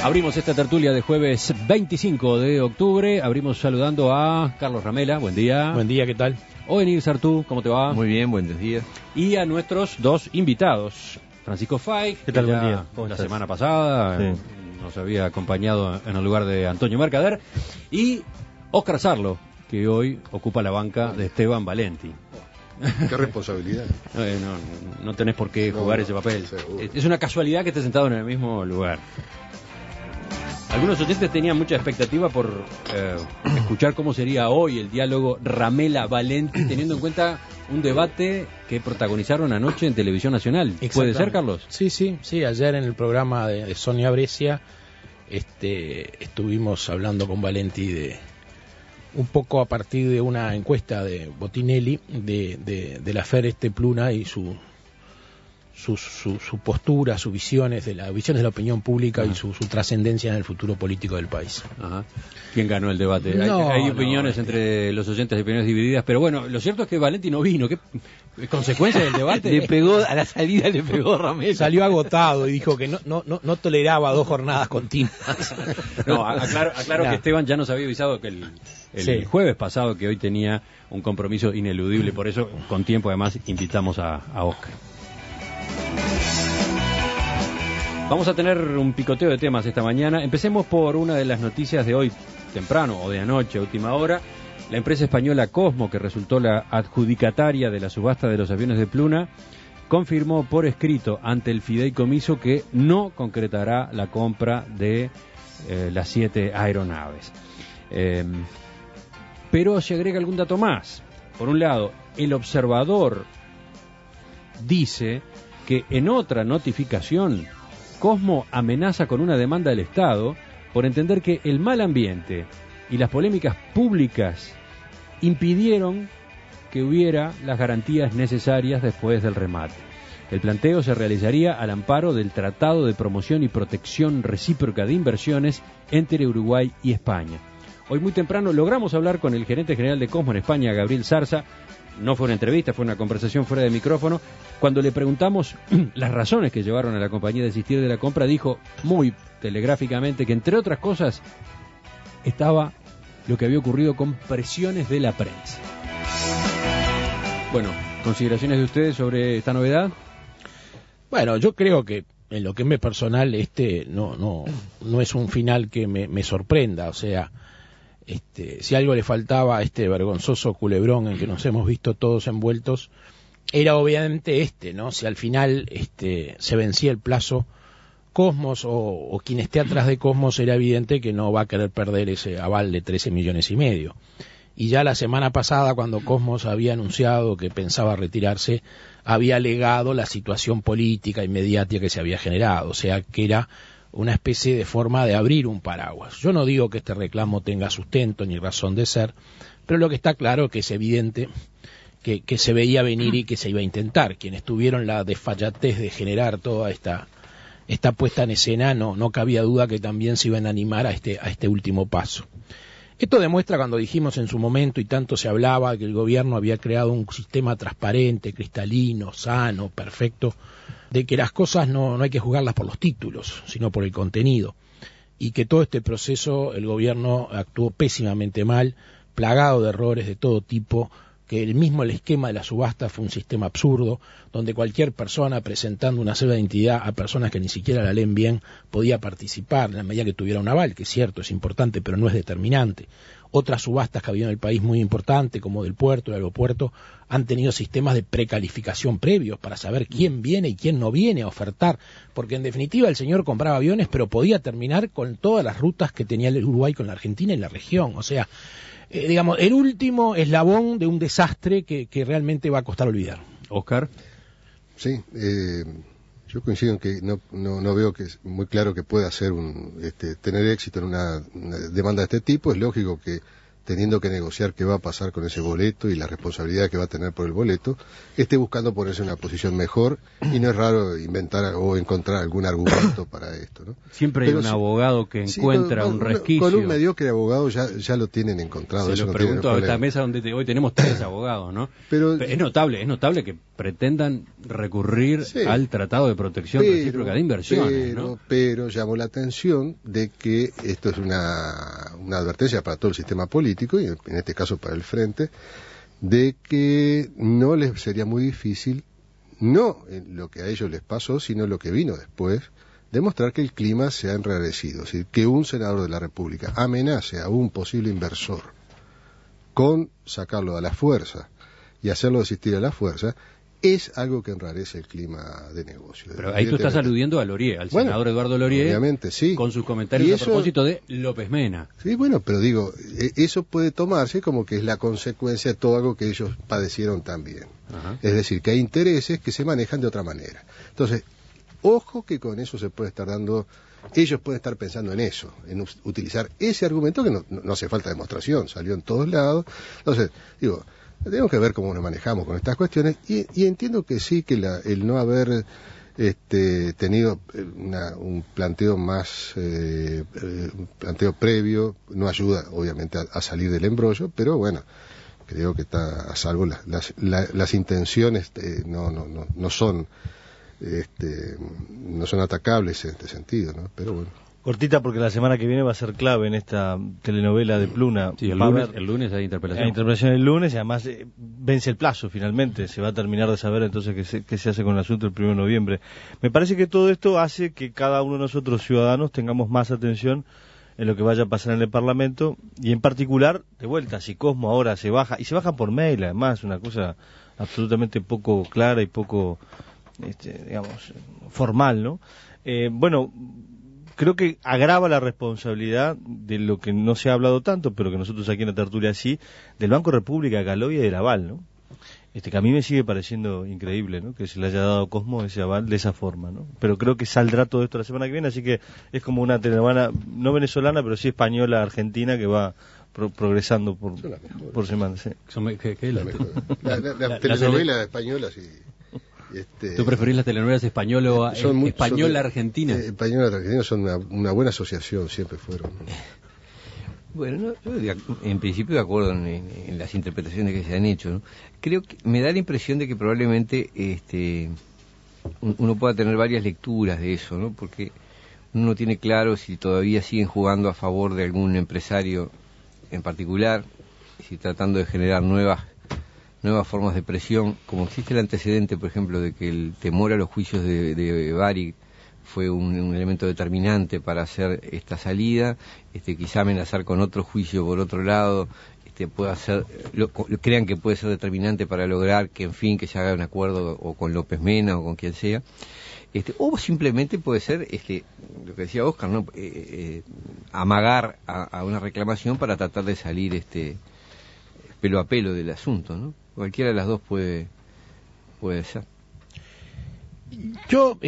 Abrimos esta tertulia de jueves 25 de octubre. Abrimos saludando a Carlos Ramela. Buen día. Buen día, ¿qué tal? Ovenir Sartú, ¿cómo te va? Muy bien, buenos días. Y a nuestros dos invitados. Francisco Fay, ¿qué tal? Que buen día. la semana pasada nos había acompañado en el lugar de Antonio Mercader. Y Óscar Sarlo, que hoy ocupa la banca de Esteban Valenti. Qué responsabilidad. No tenés por qué jugar ese papel. Seguro. Es una casualidad que estés sentado en el mismo lugar. Algunos oyentes tenían mucha expectativa por escuchar cómo sería hoy el diálogo Ramela-Valenti, teniendo en cuenta un debate que protagonizaron anoche en Televisión Nacional. ¿Puede ser, Carlos? Sí, ayer en el programa de Sonia Brescia estuvimos hablando con Valenti de un poco a partir de una encuesta de Botinelli del afer Pluna y su postura, sus visiones de la opinión pública. Ajá. Y su trascendencia en el futuro político del país. Ajá. ¿Quién ganó el debate? Hay opiniones entre los oyentes, opiniones divididas, pero bueno, lo cierto es que Valenti no vino. ¿Qué consecuencia del debate? A la salida le pegó Ramela. Salió agotado y dijo que no toleraba 2 jornadas continuas. No, aclaro que Esteban ya nos había avisado que el jueves pasado que hoy tenía un compromiso ineludible, por eso con tiempo además invitamos a Óscar. Vamos a tener un picoteo de temas esta mañana. Empecemos por una de las noticias de hoy temprano o de anoche, última hora. La empresa española Cosmo, que resultó la adjudicataria de la subasta de los aviones de Pluna, confirmó por escrito ante el fideicomiso que no concretará la compra de las 7 aeronaves. Pero se agrega algún dato más. Por un lado, el Observador dice que en otra notificación Cosmo amenaza con una demanda del Estado por entender que el mal ambiente y las polémicas públicas impidieron que hubiera las garantías necesarias después del remate. El planteo se realizaría al amparo del Tratado de Promoción y Protección Recíproca de Inversiones entre Uruguay y España. Hoy muy temprano logramos hablar con el gerente general de Cosmo en España, Gabriel Zarza. No fue una entrevista, fue una conversación fuera de micrófono. Cuando le preguntamos las razones que llevaron a la compañía a desistir de la compra, dijo muy telegráficamente que, entre otras cosas, estaba lo que había ocurrido con presiones de la prensa. Bueno, ¿consideraciones de ustedes sobre esta novedad? Bueno, yo creo que en lo que me personal no es un final que me sorprenda, o sea, si algo le faltaba a este vergonzoso culebrón en que nos hemos visto todos envueltos, era obviamente ¿no? Si al final se vencía el plazo, Cosmos o quien esté atrás de Cosmos era evidente que no va a querer perder ese aval de 13,5 millones. Y ya la semana pasada, cuando Cosmos había anunciado que pensaba retirarse, había alegado la situación política y mediática que se había generado, o sea que era una especie de forma de abrir un paraguas. Yo no digo que este reclamo tenga sustento ni razón de ser, pero lo que está claro es que es evidente que se veía venir y que se iba a intentar. Quienes tuvieron la desfallatez de generar toda esta puesta en escena, no cabía duda que también se iban a animar a este último paso. Esto demuestra, cuando dijimos en su momento y tanto se hablaba, que el gobierno había creado un sistema transparente, cristalino, sano, perfecto, de que las cosas no hay que juzgarlas por los títulos, sino por el contenido, y que todo este proceso el gobierno actuó pésimamente mal, plagado de errores de todo tipo, que el esquema de la subasta fue un sistema absurdo, donde cualquier persona presentando una cédula de identidad a personas que ni siquiera la leen bien podía participar en la medida que tuviera un aval, que es cierto, es importante, pero no es determinante. Otras subastas que había en el país muy importantes, como del puerto, el aeropuerto, han tenido sistemas de precalificación previos para saber quién viene y quién no viene a ofertar, porque en definitiva el señor compraba aviones, pero podía terminar con todas las rutas que tenía el Uruguay con la Argentina y la región, o sea, digamos, el último eslabón de un desastre que realmente va a costar olvidar. Óscar. Sí, yo coincido en que no veo que es muy claro que pueda ser tener éxito en una demanda de este tipo. Es lógico que teniendo que negociar qué va a pasar con ese boleto y la responsabilidad que va a tener por el boleto, esté buscando ponerse en una posición mejor, y no es raro inventar o encontrar algún argumento para esto, ¿no? Siempre hay un abogado que encuentra un resquicio. Con un mediocre abogado ya lo tienen encontrado. Se eso lo no pregunto a tiene esta mesa donde hoy tenemos 3 abogados, ¿no? Pero es notable que pretendan recurrir al Tratado de Protección Recíproca de Inversiones, ¿no? Pero llamó la atención de que esto es una advertencia para todo el sistema político, y en este caso para el Frente, de que no les sería muy difícil, no en lo que a ellos les pasó, sino lo que vino después, demostrar que el clima se ha enrarecido. Es decir, que un senador de la República amenace a un posible inversor con sacarlo a la fuerza y hacerlo desistir a la fuerza, es algo que enrarece el clima de negocio. Pero ahí tú estás aludiendo a Lorier, al senador Eduardo Lorier, obviamente, sí, con sus comentarios a propósito de López Mena. Sí, bueno, pero digo, eso puede tomarse como que es la consecuencia de todo algo que ellos padecieron también. Ajá. Es decir, que hay intereses que se manejan de otra manera. Entonces, ojo que con eso se puede estar dando, ellos pueden estar pensando en eso, en utilizar ese argumento que no hace falta demostración, salió en todos lados. Entonces, digo, tenemos que ver cómo nos manejamos con estas cuestiones, y entiendo que sí, que el no haber tenido un planteo más, un planteo previo, no ayuda obviamente a salir del embrollo, pero bueno, creo que está a salvo. Las intenciones no son atacables en este sentido, ¿no? Pero bueno. Cortita, porque la semana que viene va a ser clave en esta telenovela de Pluna. Sí, el lunes hay interpelación. Hay interpelación el lunes, y además vence el plazo finalmente. Se va a terminar de saber entonces qué se hace con el asunto el 1 de noviembre. Me parece que todo esto hace que cada uno de nosotros, ciudadanos, tengamos más atención en lo que vaya a pasar en el Parlamento, y en particular, de vuelta, si Cosmo ahora se baja, y se baja por mail, además, una cosa absolutamente poco clara y poco, digamos, formal, ¿no? Bueno, creo que agrava la responsabilidad de lo que no se ha hablado tanto, pero que nosotros aquí en la tertulia sí, del Banco República, Calovia y del aval, ¿no? Que a mí me sigue pareciendo increíble, ¿no? Que se le haya dado a Cosmo ese aval de esa forma, ¿no? Pero creo que saldrá todo esto la semana que viene, así que es como una telenovela, no venezolana, pero sí española, argentina, que va progresando por semana, sí. ¿Qué es la telenovela española, sí. ¿Tú preferís las telenovelas española-argentina? Española-argentina son una buena asociación, siempre fueron. Bueno, yo en principio de acuerdo en las interpretaciones que se han hecho, ¿no? Creo que me da la impresión de que probablemente uno pueda tener varias lecturas de eso, ¿no? Porque uno no tiene claro si todavía siguen jugando a favor de algún empresario en particular, si tratando de generar nuevas formas de presión, como existe el antecedente, por ejemplo, de que el temor a los juicios de Varig fue un elemento determinante para hacer esta salida, quizá amenazar con otro juicio por otro lado, crean que puede ser determinante para lograr que, en fin, que se haga un acuerdo o con López Mena o con quien sea, o simplemente puede ser, lo que decía Oscar, ¿no? Amagar a una reclamación para tratar de salir pelo a pelo del asunto, ¿no? Cualquiera de las dos puede ser. Yo,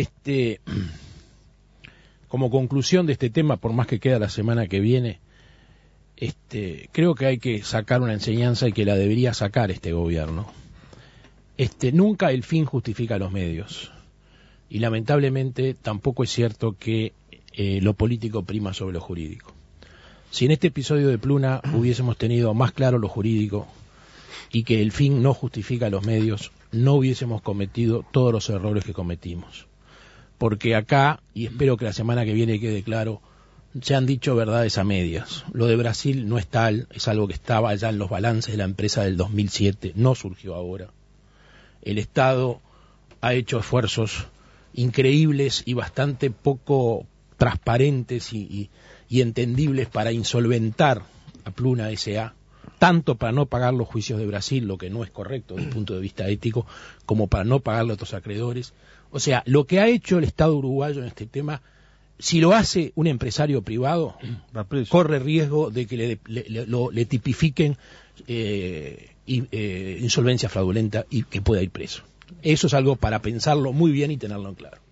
como conclusión de este tema, por más que queda la semana que viene, creo que hay que sacar una enseñanza, y que la debería sacar este gobierno. Nunca el fin justifica los medios, y lamentablemente tampoco es cierto que lo político prima sobre lo jurídico. Si en este episodio de Pluna hubiésemos tenido más claro lo jurídico, y que el fin no justifica los medios, no hubiésemos cometido todos los errores que cometimos. Porque acá, y espero que la semana que viene quede claro, se han dicho verdades a medias. Lo de Brasil no es tal, es algo que estaba ya en los balances de la empresa del 2007, no surgió ahora. El Estado ha hecho esfuerzos increíbles y bastante poco transparentes y entendibles para insolventar a Pluna S.A., tanto para no pagar los juicios de Brasil, lo que no es correcto desde el punto de vista ético, como para no pagarle a otros acreedores. O sea, lo que ha hecho el Estado uruguayo en este tema, si lo hace un empresario privado, corre riesgo de que le tipifiquen insolvencia fraudulenta y que pueda ir preso. Eso es algo para pensarlo muy bien y tenerlo en claro.